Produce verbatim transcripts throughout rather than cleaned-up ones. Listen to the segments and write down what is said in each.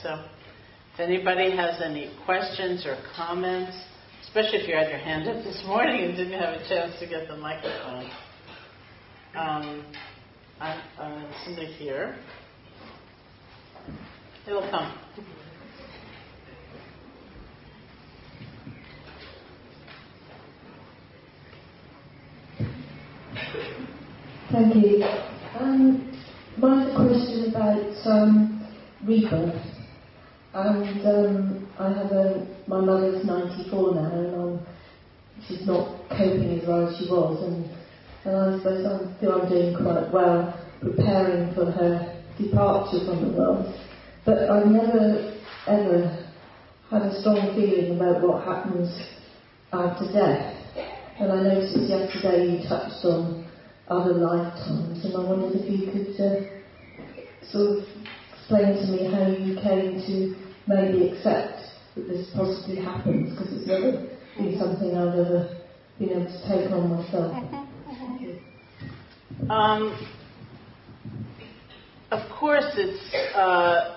so if anybody has any questions or comments, especially if you had your hand up this morning and didn't have a chance to get the microphone. Um, I, uh, somebody here. It'll come. Thank you. Um, mine's a question about um, rebirth. And um, I have a, my mother's ninety-four now, and um, she's not coping as well as she was. And, and I suppose I feel I'm doing quite well preparing for her departure from the world. But I've never, ever had a strong feeling about what happens after death. And I noticed yesterday you touched on other lifetimes, and I wondered if you could uh, sort of explain to me how you came to maybe accept that this possibly happens, because it's never been something I've ever been able to take on myself. Um, of course, it's uh,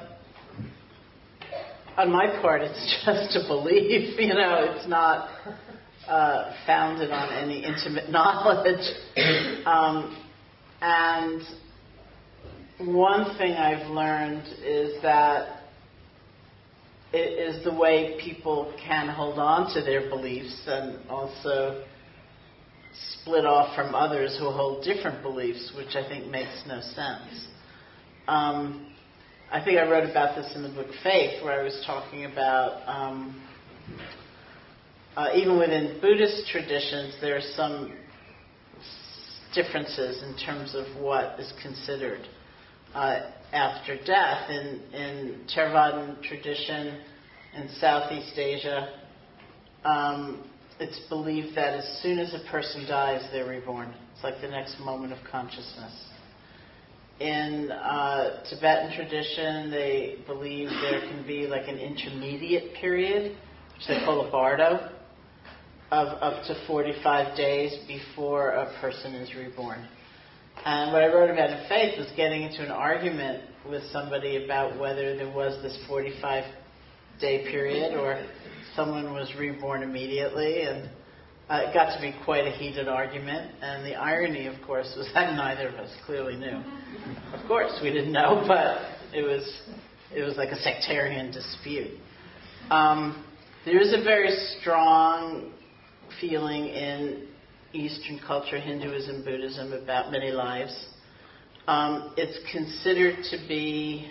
on my part. It's just a belief. You know, it's not uh, founded on any intimate knowledge. Um, and one thing I've learned is that it is the way people can hold on to their beliefs and also split off from others who hold different beliefs, which I think makes no sense. Um, I think I wrote about this in the book Faith, where I was talking about um, uh, even within Buddhist traditions, there are some differences in terms of what is considered uh, after death. In, in Theravadan tradition in Southeast Asia, um, it's believed that as soon as a person dies, they're reborn. It's like the next moment of consciousness. In uh, Tibetan tradition, they believe there can be like an intermediate period, which they call a bardo, of up to forty-five days before a person is reborn. And what I wrote about in Faith was getting into an argument with somebody about whether there was this forty-five day period or someone was reborn immediately, and uh, it got to be quite a heated argument. And the irony, of course, was that neither of us clearly knew. Of course, we didn't know, but it was it was like a sectarian dispute. Um, there is a very strong feeling in Eastern culture, Hinduism, Buddhism, about many lives. Um, it's considered to be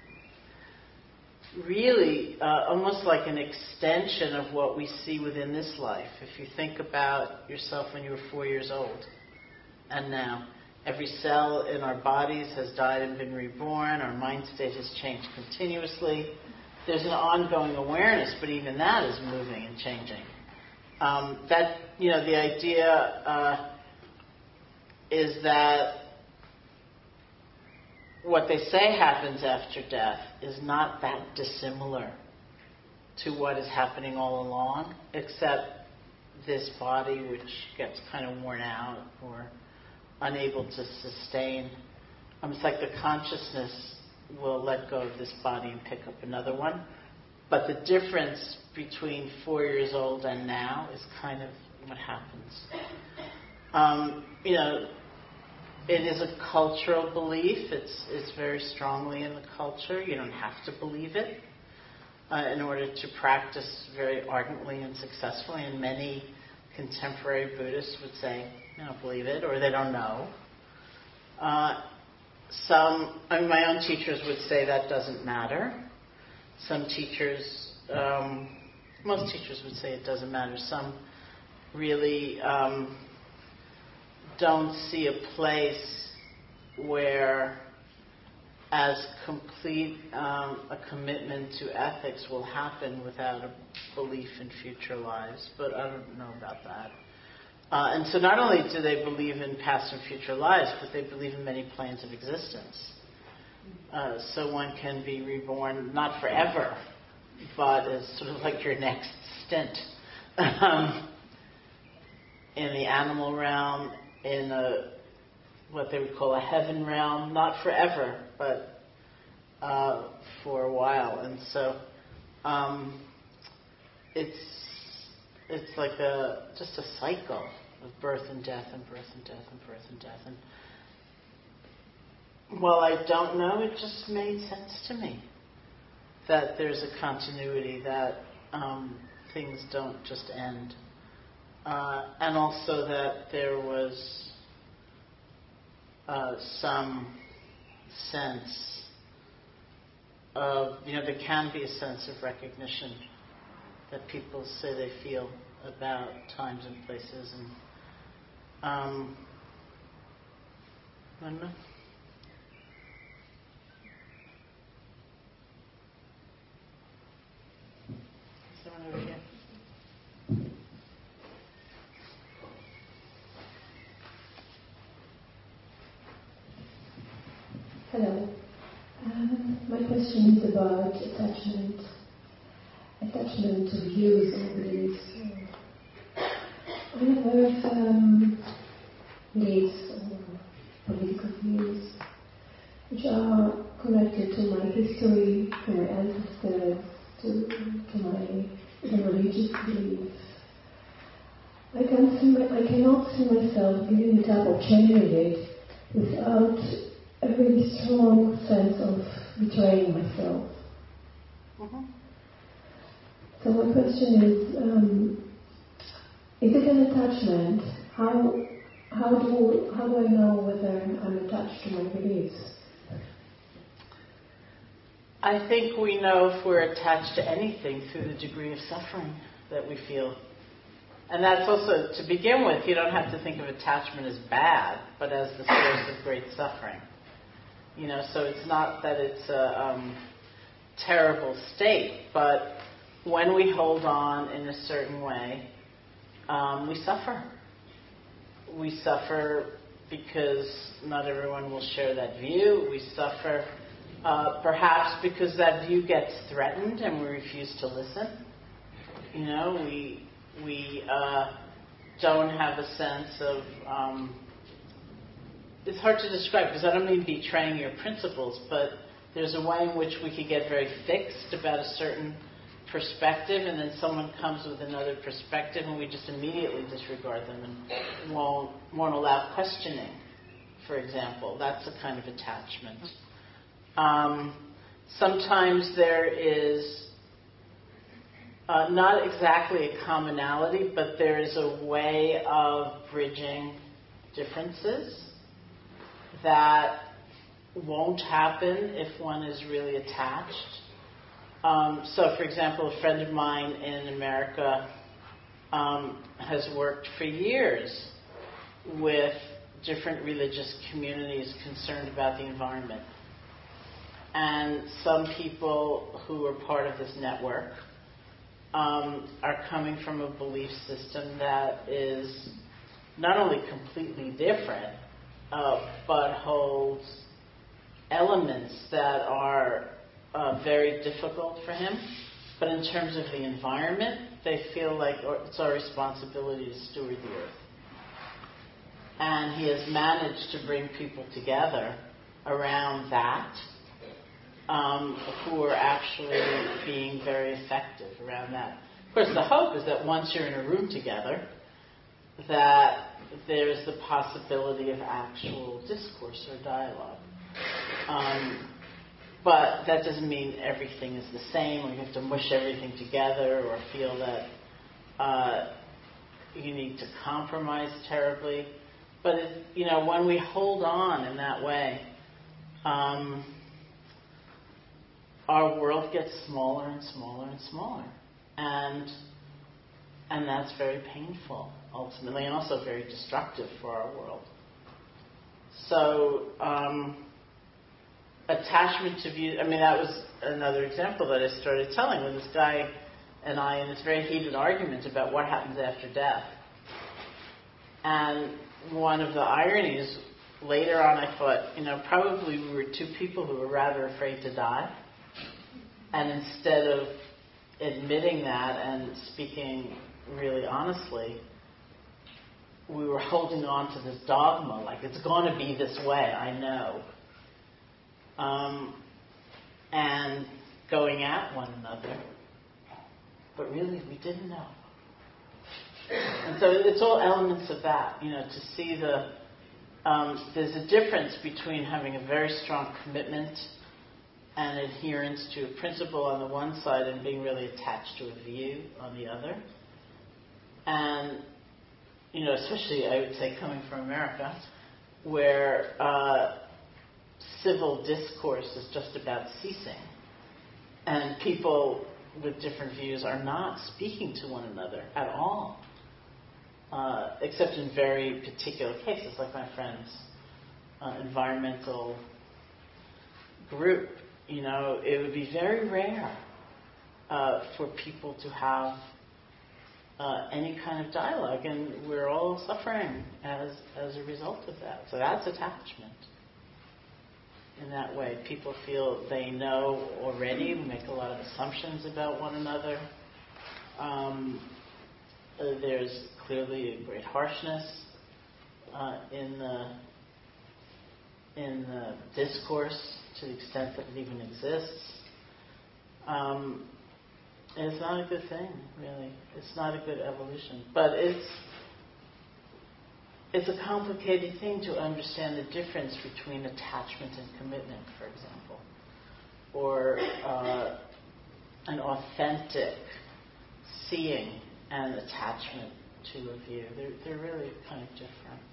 really uh, almost like an extension of what we see within this life. If you think about yourself when you were four years old and now, every cell in our bodies has died and been reborn. Our mind state has changed continuously. There's an ongoing awareness, but even that is moving and changing. Um, that, you know, the idea uh, is that what they say happens after death is not that dissimilar to what is happening all along, except this body, which gets kind of worn out or unable to sustain. Um, it's like the consciousness will let go of this body and pick up another one. But the difference between four years old and now is kind of what happens. Um, you know, it is a cultural belief. It's, it's very strongly in the culture. You don't have to believe it uh, in order to practice very ardently and successfully. And many contemporary Buddhists would say, they don't believe it, or they don't know. Uh, some, I mean, my own teachers would say that doesn't matter. Some teachers, um, most teachers would say it doesn't matter. Some really um, don't see a place where as complete um, a commitment to ethics will happen without a belief in future lives, but I don't know about that. Uh, and so not only do they believe in past and future lives, but they believe in many planes of existence. Uh, so one can be reborn, not forever, but as sort of like your next stint um, in the animal realm, in a, what they would call a heaven realm, not forever, but uh, for a while, and so um, it's it's like a just a cycle of birth and death and birth and death and birth and death. And while I don't know, it just made sense to me that there's a continuity, that um, things don't just end. Uh, and also that there was uh, some sense of, you know, there can be a sense of recognition that people say they feel about times and places. And um, I don't know. Someone over here. Hello. Um, my question is about attachment. Attachment to views or beliefs. I have heard um, beliefs or political views which are connected to my history, to my ancestors, to, to my even religious beliefs. I, can see my, I cannot see myself giving it up or changing it without a really strong sense of betraying myself. Mm-hmm. So my question is, um, is it an attachment? How how do how do I know whether I'm attached to my beliefs? I think we know if we're attached to anything through the degree of suffering that we feel. And that's also, to begin with, you don't have to think of attachment as bad, but as the source of great suffering. You know, so it's not that it's a um, terrible state, but when we hold on in a certain way, um, we suffer. We suffer because not everyone will share that view. We suffer uh, perhaps because that view gets threatened and we refuse to listen. You know, we we uh, don't have a sense of... Um, it's hard to describe because I don't mean betraying your principles, but there's a way in which we could get very fixed about a certain perspective, and then someone comes with another perspective and we just immediately disregard them and won't, won't allow questioning, for example. That's a kind of attachment. Um, sometimes there is uh, not exactly a commonality, but there is a way of bridging differences that won't happen if one is really attached. Um, so, for example, a friend of mine in America um, has worked for years with different religious communities concerned about the environment. And some people who are part of this network um, are coming from a belief system that is not only completely different, uh, but holds elements that are uh, very difficult for him. But in terms of the environment, they feel like it's our responsibility to steward the earth. And he has managed to bring people together around that, um, who are actually being very effective around that. Of course, the hope is that once you're in a room together, that there's the possibility of actual discourse or dialogue. Um, but that doesn't mean everything is the same, or you have to mush everything together, or feel that uh, you need to compromise terribly. But it, you know, when we hold on in that way, um, our world gets smaller and smaller and smaller, and and that's very painful ultimately, and also very destructive for our world. So um, attachment to view. I mean, that was another example that I started telling with this guy and I in this very heated argument about what happens after death. And one of the ironies, later on I thought, you know, probably we were two people who were rather afraid to die. And instead of admitting that and speaking really honestly, we were holding on to this dogma, like it's going to be this way, I know. Um, and going at one another, but really we didn't know. And so it's all elements of that, you know, to see the, um, there's a difference between having a very strong commitment and adherence to a principle on the one side and being really attached to a view on the other. And, you know, especially I would say coming from America, where uh, civil discourse is just about ceasing. And people with different views are not speaking to one another at all. Uh, except in very particular cases, like my friend's uh, environmental group. You know, it would be very rare uh, for people to have uh, any kind of dialogue, and we're all suffering as as a result of that. So that's attachment. In that way, people feel they know already. We make a lot of assumptions about one another. Um, uh, there's clearly a great harshness uh, in the in the discourse, to the extent that it even exists. Um, and it's not a good thing, really. It's not a good evolution. But it's it's a complicated thing to understand the difference between attachment and commitment, for example, or uh, an authentic seeing and attachment to a view. They're, they're really kind of different.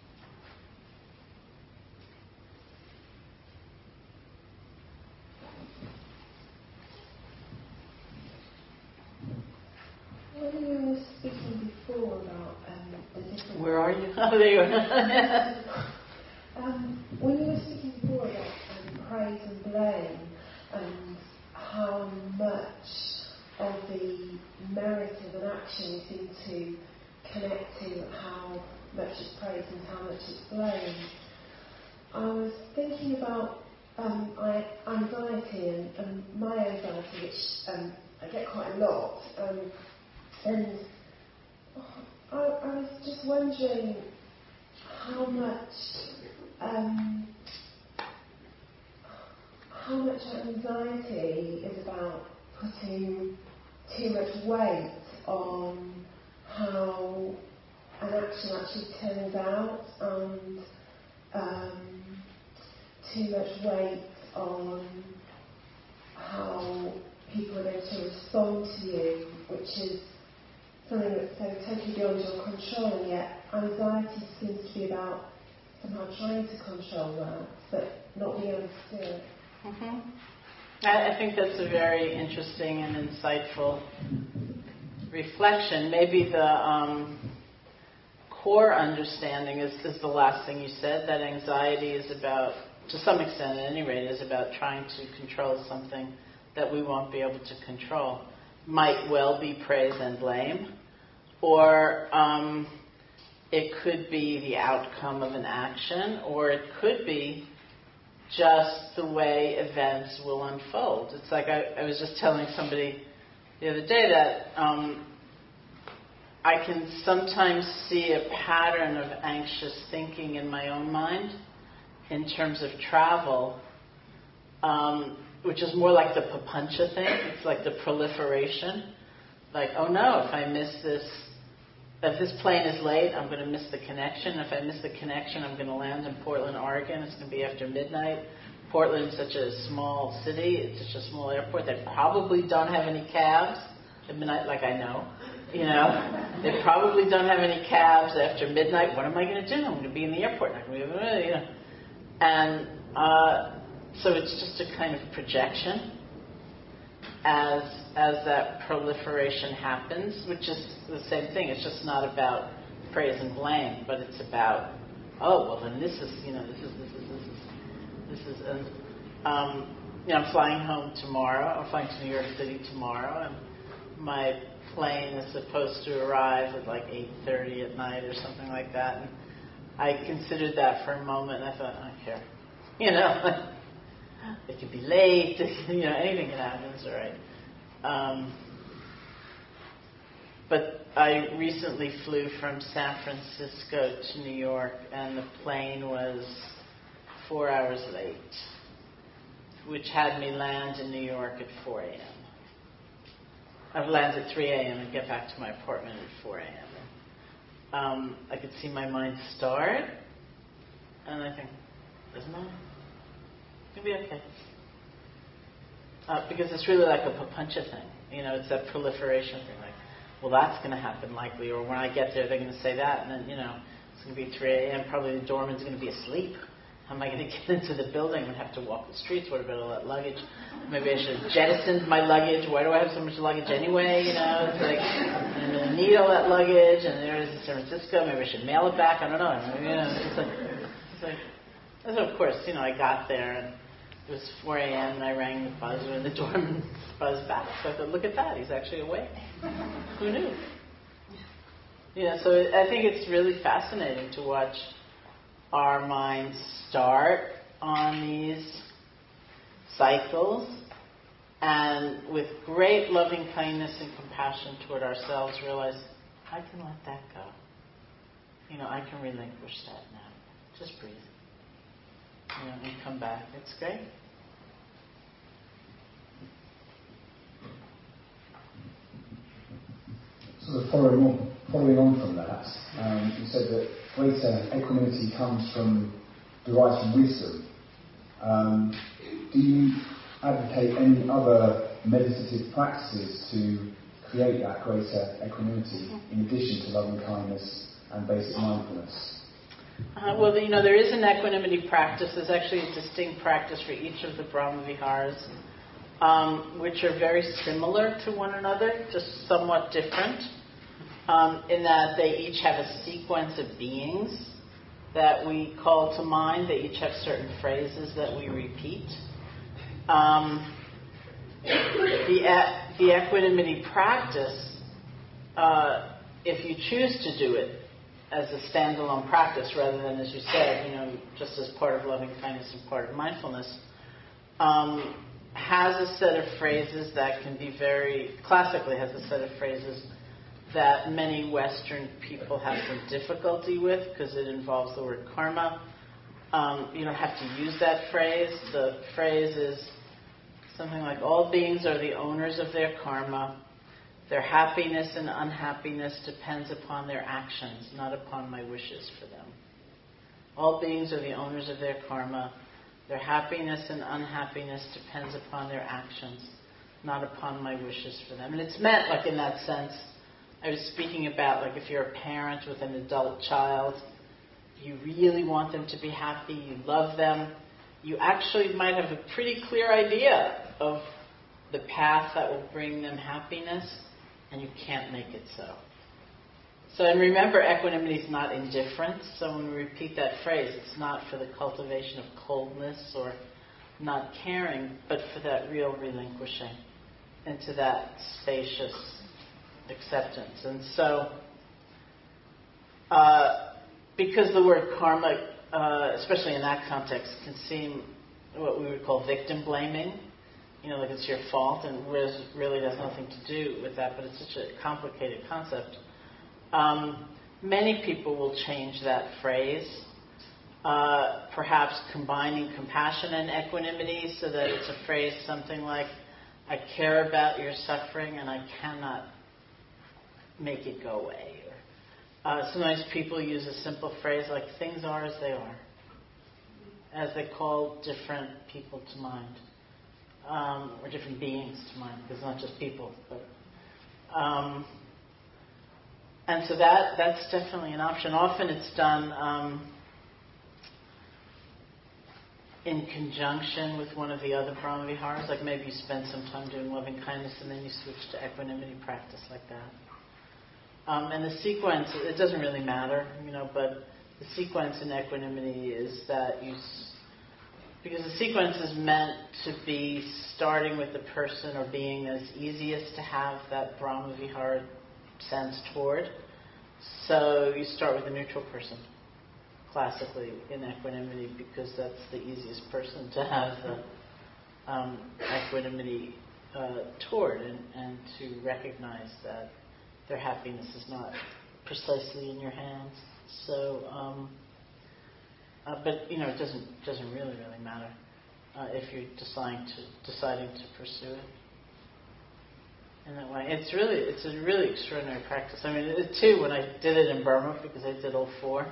When you were speaking before about um, the different... Where are you? Oh, there you are. um, when you were speaking before about um, praise and blame and how much of the merit of an action seem to connect to how much it's praised and how much it's blamed. I was thinking about um, I, anxiety and, and my anxiety, which um, I get quite a lot, um, and I, I was just wondering how much um, how much anxiety is about putting too much weight on how an action actually turns out, and um, too much weight on how people are going to respond to you, which is something that's so totally beyond your control, and yet anxiety seems to be about somehow trying to control that, but not being understood. Mm-hmm. I, I think that's a very interesting and insightful reflection. Maybe the um, core understanding is, is the last thing you said, that anxiety is about, to some extent at any rate, is about trying to control something that we won't be able to control. Might well be praise and blame, or um, it could be the outcome of an action, or it could be just the way events will unfold. It's like I, I was just telling somebody the other day that um, I can sometimes see a pattern of anxious thinking in my own mind in terms of travel, um, which is more like the papancha thing. It's like the proliferation. Like, oh no, if I miss this, if this plane is late, I'm going to miss the connection. If I miss the connection, I'm going to land in Portland, Oregon. It's going to be after midnight. Portland's such a small city. It's such a small airport. They probably don't have any cabs at midnight, like I know. You know, they probably don't have any cabs after midnight. What am I going to do? I'm going to be in the airport. I'm going to be, you know. And uh, so it's just a kind of projection as as that proliferation happens, which is the same thing. It's just not about praise and blame, but it's about, oh, well, then this is, you know, this is, this is, this is, this is, and, um, you know, I'm flying home tomorrow. I'm flying to New York City tomorrow, and my plane is supposed to arrive at like eight thirty at night or something like that. And I considered that for a moment, and I thought, I don't care. You know, it could be late, you know, anything can happen, it's all right. Um, but I recently flew from San Francisco to New York, and the plane was four hours late. which had me land in New York at four a.m. I'd land at three a.m. and get back to my apartment at four a.m. Um, I could see my mind start, and I think, isn't that? It'll be okay. Uh, because it's really like a papancha thing. You know, it's that proliferation thing. Like, well, that's going to happen likely, or when I get there, they're going to say that, and then, you know, it's going to be three a.m. Probably the doorman's going to be asleep. How am I going to get into the building? I'm going to have to walk the streets. What about all that luggage? Maybe I should have jettisoned my luggage. Why do I have so much luggage anyway? You know, it's like, I'm going to need all that luggage, and there it is in San Francisco. Maybe I should mail it back. I don't know. You know, it's like, it's like, and so of course, you know, I got there, and it was four a.m. and I rang the buzzer, and the doorman buzzed back. So I thought, look at that, he's actually awake. Who knew? You know, so I think it's really fascinating to watch our minds start on these cycles, and with great loving kindness and compassion toward ourselves, realize, I can let that go. You know, I can relinquish that now. Just breathe. You know, and come back. It's great. Sort of following on, following on from that, um, you said that greater equanimity comes from, derives from wisdom. Um, do you advocate any other meditative practices to create that greater equanimity in addition to loving kindness and basic mindfulness? Uh, well, you know, there is an equanimity practice. There's actually a distinct practice for each of the Brahma Viharas, um, which are very similar to one another, just somewhat different, um, in that they each have a sequence of beings that we call to mind. They each have certain phrases that we repeat. Um, the, e- the equanimity practice, uh, if you choose to do it as a standalone practice rather than, as you said, you know, just as part of loving kindness and part of mindfulness, um, has a set of phrases that can be very, classically has a set of phrases that many Western people have some difficulty with because it involves the word karma. Um, you don't have to use that phrase. The phrase is something like, all beings are the owners of their karma. Their happiness and unhappiness depends upon their actions, not upon my wishes for them. All beings are the owners of their karma. Their happiness and unhappiness depends upon their actions, not upon my wishes for them. And it's meant like in that sense. I was speaking about like if you're a parent with an adult child, you really want them to be happy, you love them, you actually might have a pretty clear idea of the path that will bring them happiness, and you can't make it so. So, and remember, equanimity is not indifference. So when we repeat that phrase, it's not for the cultivation of coldness or not caring, but for that real relinquishing into that spacious acceptance. And so, uh, because the word karma, uh, especially in that context, can seem what we would call victim blaming, you know, like it's your fault, and whereas really it has nothing to do with that, but it's such a complicated concept. Um, many people will change that phrase, uh, perhaps combining compassion and equanimity so that it's a phrase something like, I care about your suffering and I cannot make it go away. Or, uh, sometimes people use a simple phrase like, things are as they are, as they call different people to mind. Um, or different beings to mind, because it's not just people. But, um, and so that that's definitely an option. Often it's done um, in conjunction with one of the other Brahma Viharas. Like maybe you spend some time doing loving kindness and then you switch to equanimity practice like that. Um, and the sequence, it doesn't really matter, you know, but the sequence in equanimity is that you... Because the sequence is meant to be starting with the person or being that's easiest to have that Brahma Vihara sense toward. So you start with a neutral person, classically, in equanimity, because that's the easiest person to have the um, equanimity uh, toward, and, and to recognize that their happiness is not precisely in your hands. So... Um, Uh, but, you know, it doesn't doesn't really, really matter. uh, if you're deciding to deciding to pursue it in that way. It's really it's a really extraordinary practice. I mean, it, too, when I did it in Burma, because I did all four,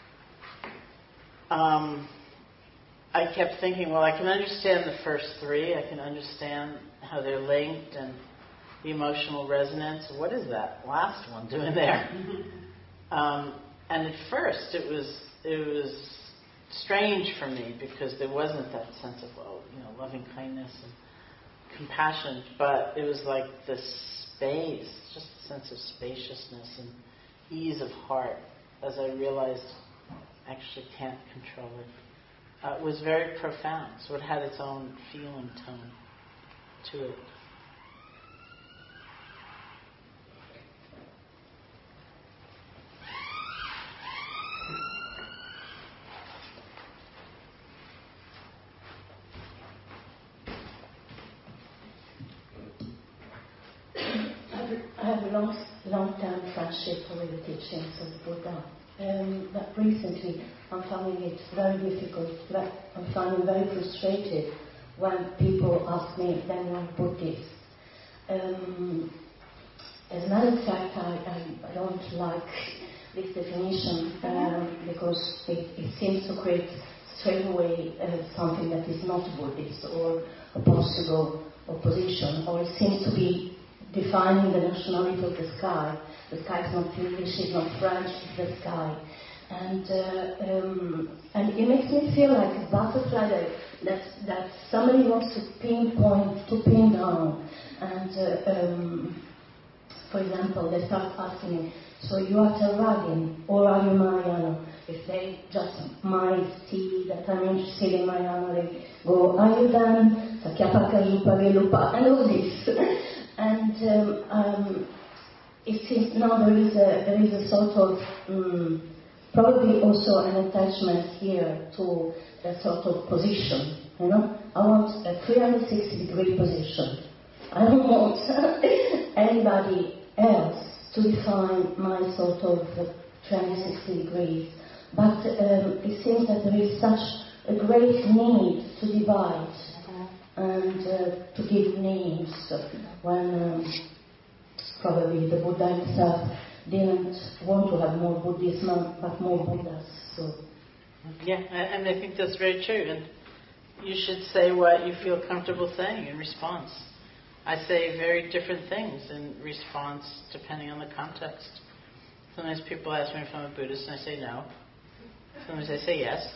um, I kept thinking, well, I can understand the first three. I can understand how they're linked and the emotional resonance. What is that last one doing there? um, and at first, it was it was strange for me because there wasn't that sense of, oh, you know, loving kindness and compassion, but it was like this space, just a sense of spaciousness and ease of heart, as I realized I actually can't control it. Uh, it was very profound, so it had its own feel and tone to it. I have a long, long-term friendship with the teachings of the Buddha. Um, but recently, I'm finding it very difficult. Like, I'm finding very frustrated when people ask me if I'm Buddhist. Um, as a matter of fact, I, I, I don't like this definition um, because it, it seems to create straight away uh, something that is not Buddhist or a possible opposition, or it seems to be defining the nationality of the sky. The sky is not English, it's not French, it's the sky. And uh, um, and it makes me feel like a butterfly that, that, that somebody wants to pinpoint, to pin down. And uh, um, for example, they start asking me, so you are Theravagan or are you Mahayana? If they just might see that I'm interested in Mahayana, they go, are you done? Sakyapaka, Lupa, Velupa, and all this. And um, um, it seems now there is a there is a sort of um, probably also an attachment here to a sort of position. You know, I want a three hundred sixty degree position. I don't want anybody else to define my sort of three hundred sixty degrees. But um, it seems that there is such a great need to divide and uh, to give names when um, probably the Buddha himself didn't want to have more Buddhism but more Buddhas. So yeah, and I think that's very true. And you should say what you feel comfortable saying in response. I say very different things in response depending on the context. Sometimes people ask me if I'm a Buddhist and I say no. Sometimes I say yes.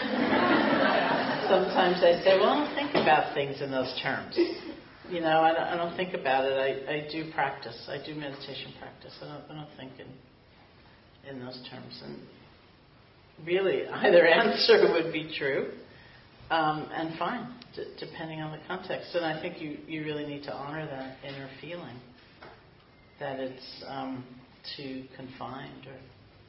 Sometimes I say, well, I don't think about things in those terms. You know, I don't, I don't think about it. I, I do practice. I do meditation practice. I don't, I don't think in in those terms. And really, either answer would be true, um, and fine, d- depending on the context. And I think you, you really need to honor that inner feeling, that it's um, too confined or...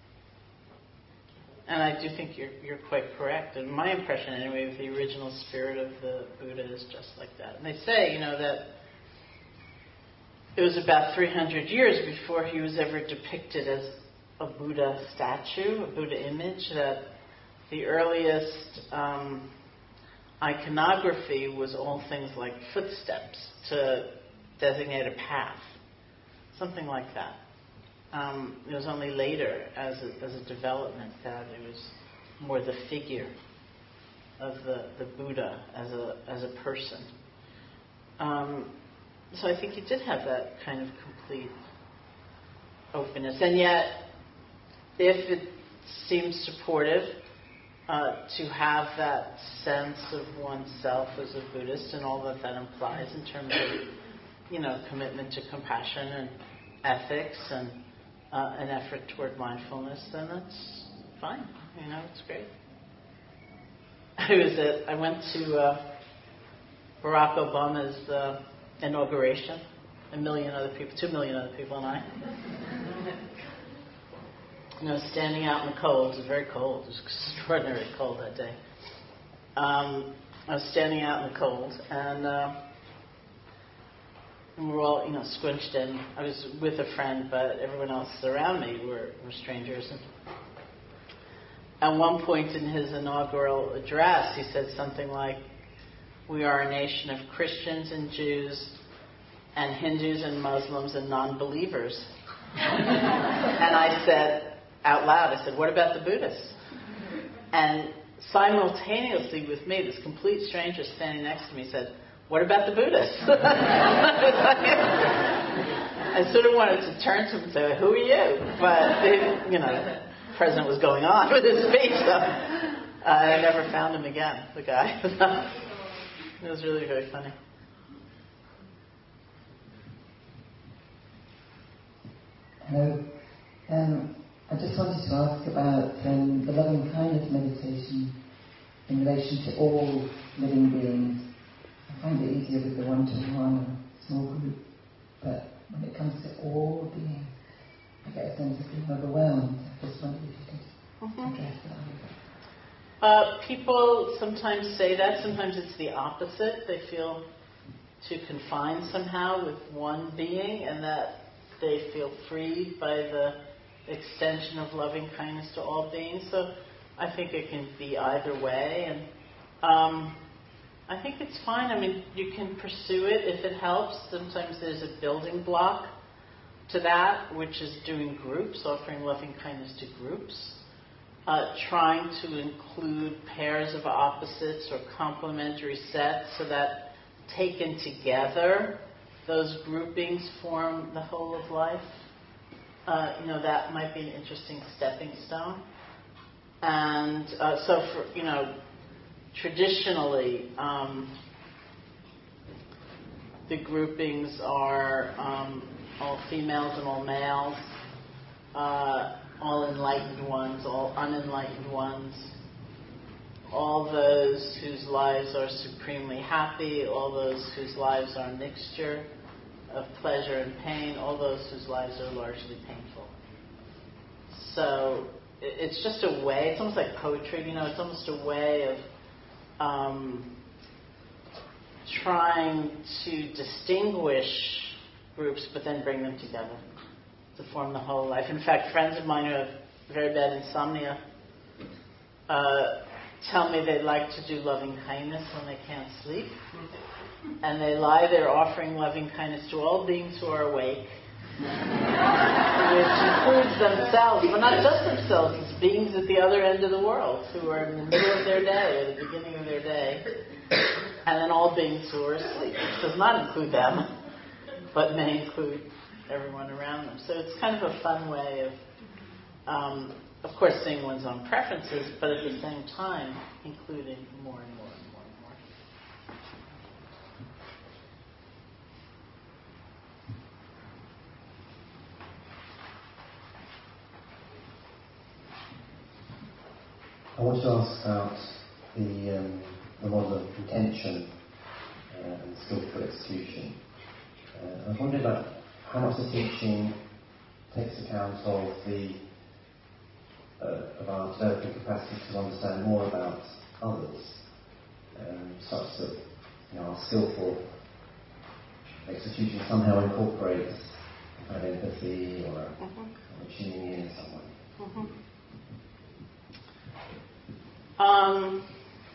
And I do think you're you're quite correct. And my impression, anyway, of the original spirit of the Buddha is just like that. And they say, you know, that it was about three hundred years before he was ever depicted as a Buddha statue, a Buddha image, that the earliest um, iconography was all things like footsteps to designate a path, something like that. Um, it was only later, as a, as a development, that it was more the figure of the, the Buddha as a as a person. Um, so I think he did have that kind of complete openness, and yet, if it seems supportive uh, to have that sense of oneself as a Buddhist and all that that implies in terms of, you know, commitment to compassion and ethics and Uh, an effort toward mindfulness, then that's fine. You know, it's great. I was at, I went to uh, Barack Obama's uh, inauguration. A million other people, two million other people, and I. You know, standing out in the cold. It was very cold. It was extraordinarily cold that day. Um, I was standing out in the cold, and. Uh, And we're all, you know, squinched in. I was with a friend, but everyone else around me were, were strangers. And at one point in his inaugural address, he said something like, we are a nation of Christians and Jews and Hindus and Muslims and non-believers. And I said out loud, I said, what about the Buddhists? And simultaneously with me, this complete stranger standing next to me said, what about the Buddhists? I sort of wanted to turn to him and say, who are you? But, it, you know, the president was going on with his speech, so uh, I never found him again, the guy. It was really very funny. Hello. Um, I just wanted to ask about um, the loving kindness meditation in relation to all living beings. I find it easier with the one-to-one or small group, but when it comes to all beings, I get a sense of being overwhelmed. I just wondered if you could mm-hmm. address that. Uh, people sometimes say that. Sometimes it's the opposite. They feel too confined somehow with one being, and that they feel freed by the extension of loving kindness to all beings. So I think it can be either way, and um, I think it's fine. I mean, you can pursue it if it helps. Sometimes there's a building block to that, which is doing groups, offering loving kindness to groups, uh, trying to include pairs of opposites or complementary sets so that taken together, those groupings form the whole of life. Uh, you know, that might be an interesting stepping stone. And uh, so, for, you know, traditionally, um, the groupings are um, all females and all males, uh, all enlightened ones, all unenlightened ones, all those whose lives are supremely happy, all those whose lives are a mixture of pleasure and pain, all those whose lives are largely painful. So it's just a way, it's almost like poetry, you know, it's almost a way of um, trying to distinguish groups but then bring them together to form the whole life. In fact, friends of mine who have very bad insomnia uh, tell me they like to do loving kindness when they can't sleep. And they lie there offering loving kindness to all beings who are awake, which includes themselves, but not just themselves, it's beings at the other end of the world who are in the middle of their day or the beginning of their day, and then all beings who are asleep, which does not include them, but may include everyone around them. So it's kind of a fun way of, um, of course, seeing one's own preferences, but at the same time, including more and more and more and more. I want to ask about the, um, the model of intention uh, and skillful execution. Uh, I was wondering about how much the teaching takes account of the uh, of our developing capacity to understand more about others, um, such that you know, our skillful execution somehow incorporates kind of empathy or, mm-hmm. or tuning in in some way. Mm-hmm. Um,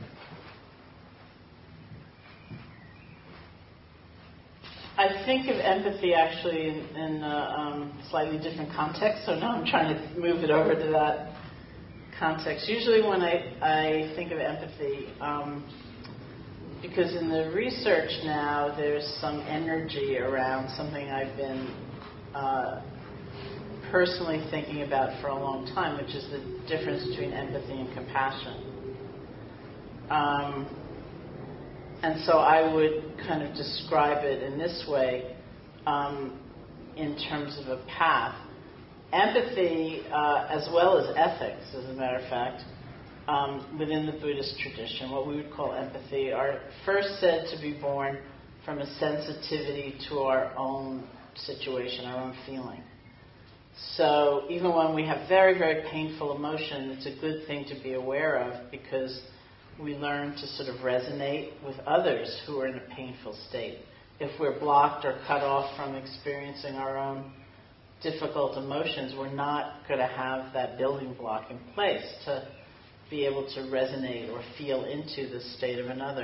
I think of empathy actually in, in a um, slightly different context, so now I'm trying to move it over to that context. Usually when I, I think of empathy, um, because in the research now there's some energy around something I've been uh, personally thinking about for a long time, which is the difference between empathy and compassion. Um, and so I would kind of describe it in this way, um, in terms of a path. Empathy, uh, as well as ethics, as a matter of fact, um, within the Buddhist tradition, what we would call empathy, are first said to be born from a sensitivity to our own situation, our own feeling. So even when we have very, very painful emotion, it's a good thing to be aware of because we learn to sort of resonate with others who are in a painful state. If we're blocked or cut off from experiencing our own difficult emotions, we're not going to have that building block in place to be able to resonate or feel into the state of another.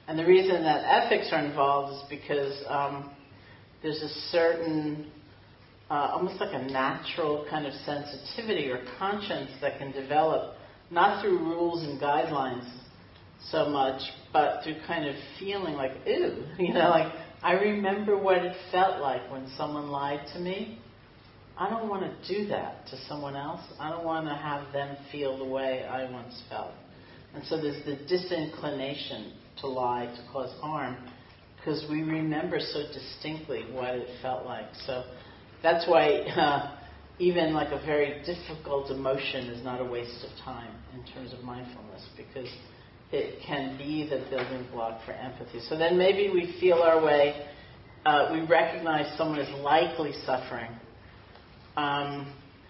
And the reason that ethics are involved is because um, there's a certain, uh, almost like a natural kind of sensitivity or conscience that can develop, not through rules and guidelines so much, but through kind of feeling like, ew, you know, like, I remember what it felt like when someone lied to me. I don't want to do that to someone else. I don't want to have them feel the way I once felt. And so there's the disinclination to lie, to cause harm, because we remember so distinctly what it felt like. So that's why uh, even like a very difficult emotion is not a waste of time in terms of mindfulness, because it can be the building block for empathy. So then maybe we feel our way, uh, we recognize someone is likely suffering. Um,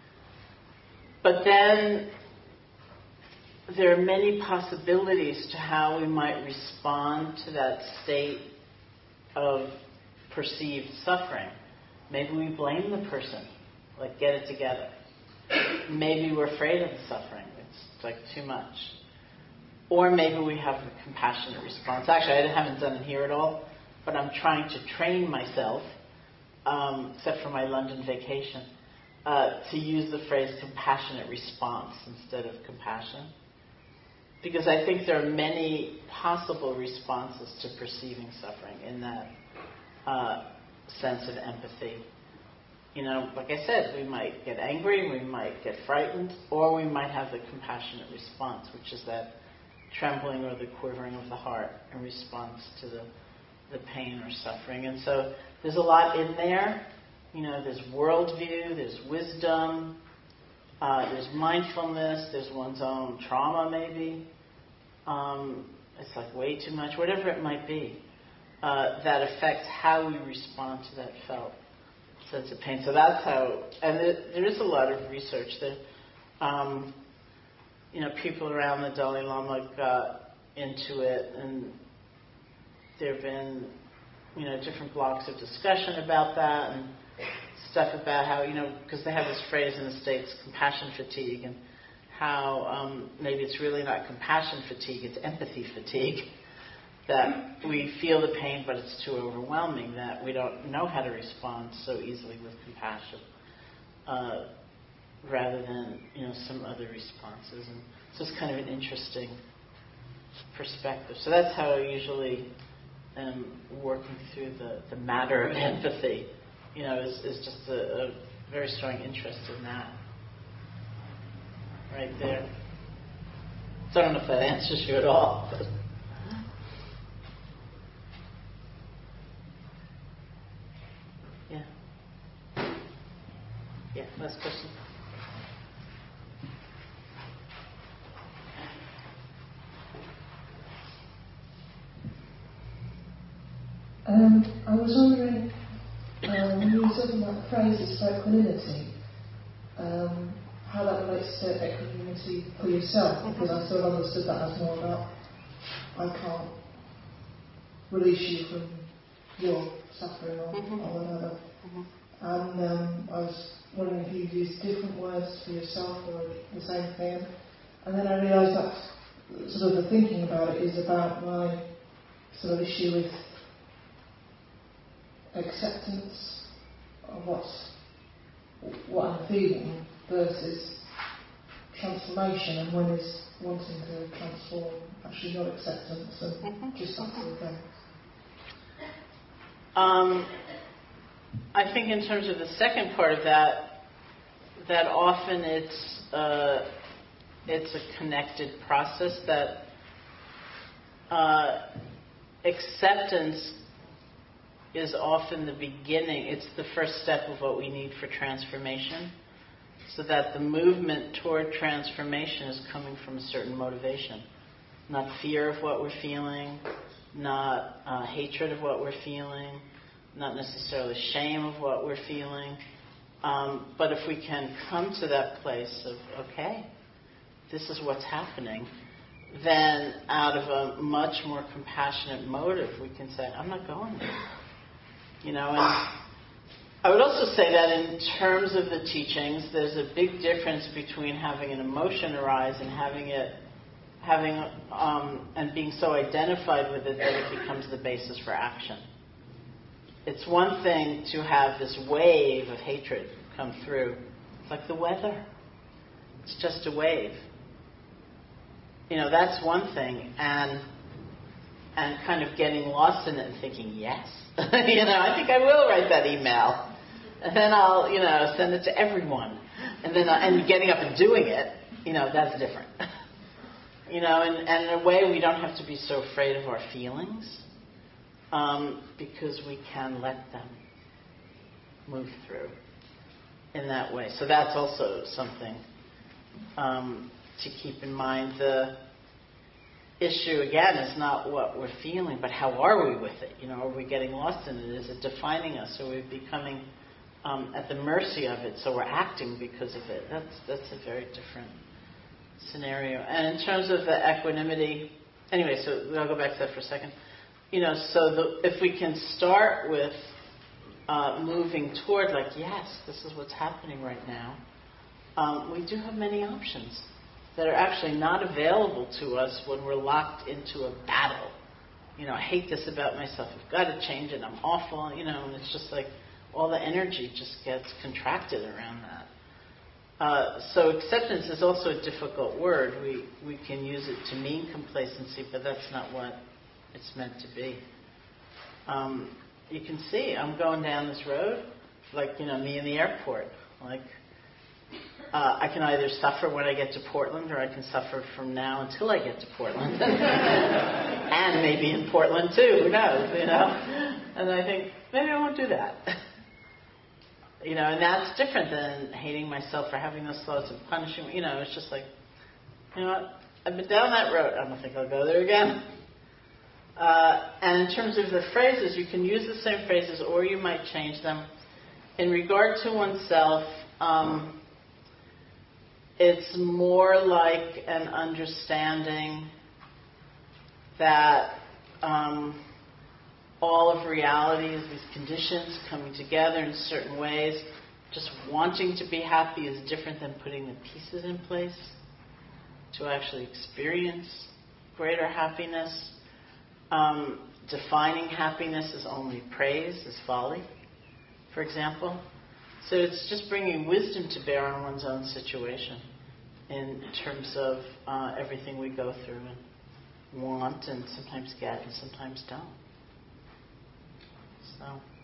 but then there are many possibilities to how we might respond to that state of perceived suffering. Maybe we blame the person, like, get it together. Maybe we're afraid of the suffering. It's like too much. Or maybe we have a compassionate response. Actually, I haven't done it here at all, but I'm trying to train myself, um, except for my London vacation, uh, to use the phrase compassionate response instead of compassion. Because I think there are many possible responses to perceiving suffering in that uh, sense of empathy. You know, like I said, we might get angry, we might get frightened, or we might have the compassionate response, which is that trembling or the quivering of the heart in response to the, the pain or suffering. And so there's a lot in there. You know, there's worldview, there's wisdom, uh, there's mindfulness, there's one's own trauma maybe. Um, it's like way too much, whatever it might be, uh, that affects how we respond to that felt sense of pain. So that's how, and there, there is a lot of research that, um, you know, people around the Dalai Lama got into it, and there have been, you know, different blocks of discussion about that and stuff about how, you know, because they have this phrase in the States, compassion fatigue, and how um, maybe it's really not compassion fatigue, it's empathy fatigue, that we feel the pain but it's too overwhelming, that we don't know how to respond so easily with compassion, uh, rather than, you know, some other responses. And so it's kind of an interesting perspective. So that's how I usually am working through the, the matter of empathy, you know, is, is just a, a very strong interest in that. Right there. So I don't know if that answers you at all. But. Yeah. Yeah, last question. Um, I was wondering, um, when you were talking about phrases for equanimity, um, how that relates to equanimity for yourself, because I sort of understood that as more about, I can't release you from your suffering or, mm-hmm. or whatever. Mm-hmm. And um, I was wondering if you use different words for yourself or the same thing. And then I realised that sort of the thinking about it is about my sort of issue with acceptance of what's, what I'm feeling versus transformation, and when is wanting to transform actually not acceptance and mm-hmm. just that sort of thing. Um, I think in terms of the second part of that, that often it's uh, it's a connected process, that uh, acceptance is often the beginning, it's the first step of what we need for transformation, so that the movement toward transformation is coming from a certain motivation, not fear of what we're feeling, not uh, hatred of what we're feeling, not necessarily shame of what we're feeling, um, but if we can come to that place of, okay, this is what's happening, then out of a much more compassionate motive, we can say, I'm not going there. You know, and I would also say that in terms of the teachings, there's a big difference between having an emotion arise and having it having um, and being so identified with it that it becomes the basis for action. It's one thing to have this wave of hatred come through. It's like the weather. It's just a wave. You know, that's one thing. And and kind of getting lost in it and thinking, yes, you know, I think I will write that email. And then I'll, you know, send it to everyone. And then, I, and getting up and doing it, you know, that's different. You know, and, and in a way we don't have to be so afraid of our feelings um, because we can let them move through in that way. So that's also something um, to keep in mind. The issue, again, is not what we're feeling, but how are we with it? You know, are we getting lost in it? Is it defining us? Are we becoming um, at the mercy of it, so we're acting because of it? That's that's a very different scenario. And in terms of the equanimity, anyway, so I'll go back to that for a second. You know, so the, if we can start with uh, moving toward, like, yes, this is what's happening right now, um, we do have many options that are actually not available to us when we're locked into a battle. You know, I hate this about myself. I've got to change it. I'm awful. You know, and it's just like all the energy just gets contracted around that. Uh, so acceptance is also a difficult word. We we can use it to mean complacency, but that's not what it's meant to be. Um, you can see I'm going down this road, like, you know, me in the airport. Like, uh, I can either suffer when I get to Portland, or I can suffer from now until I get to Portland, and maybe in Portland too. Who knows? You know. And I think maybe I won't do that. You know, and that's different than hating myself for having those thoughts of punishing. You know, it's just like, you know what? I've been down that road. I don't think I'll go there again. Uh, and in terms of the phrases, you can use the same phrases, or you might change them. In regard to oneself, um, it's more like an understanding that um, all of reality is these conditions coming together in certain ways. Just wanting to be happy is different than putting the pieces in place to actually experience greater happiness. Um, defining happiness as only praise is folly, for example. So it's just bringing wisdom to bear on one's own situation in terms of uh, everything we go through and want and sometimes get and sometimes don't. So...